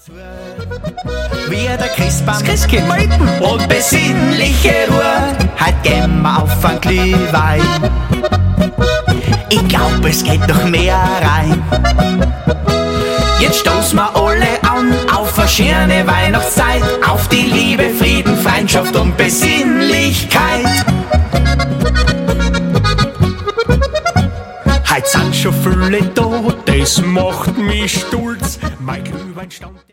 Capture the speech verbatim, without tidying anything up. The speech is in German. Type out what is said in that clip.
Wie der Christbaum, das Christkind melden und besinnliche Ruhe. Halt gehen wir auf ein Glühwein. Ich glaub, es geht noch mehr rein. Jetzt stoßen wir alle an auf eine schöne Weihnachtszeit, auf die Liebe, Frieden, Freundschaft und Besinnlichkeit. Heute sind schon viele da, das macht mich stolz. Mein Glühwein stand